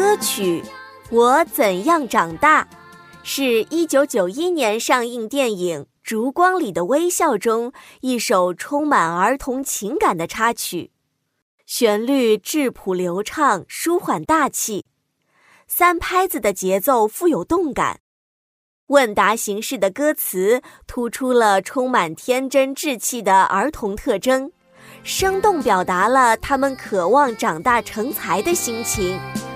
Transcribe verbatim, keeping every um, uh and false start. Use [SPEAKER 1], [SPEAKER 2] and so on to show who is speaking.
[SPEAKER 1] 歌曲《我怎样长大》是一九九一年上映电影《烛光里的微笑》中一首充满儿童情感的插曲，旋律质朴流畅，舒缓大气，三拍子的节奏富有动感，问答形式的歌词突出了充满天真稚气的儿童特征，生动表达了他们渴望长大成才的心情。